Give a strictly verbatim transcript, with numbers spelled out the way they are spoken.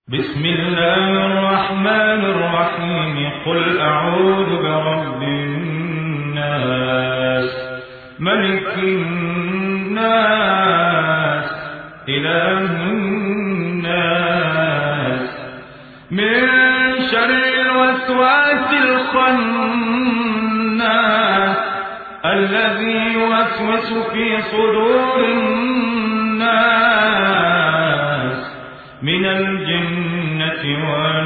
بسم الله الرحمن الرحيم قل أعوذ برب الناس ملك الناس إله الناس من شر الوسواس الخناس الذي يوسوس في صدور الناس من الجنة والناس.